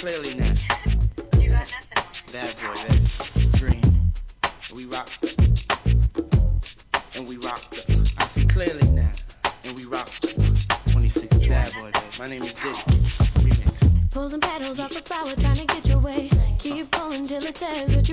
clearly now. You got nothing on me. Bad boy, baby. Dream. We rock. And we rock. I see clearly now. And we rock. 26. Bad boy, baby. My name is Diddy. Remix. Pulling petals off the flower, trying to get your way. Keep pulling till it says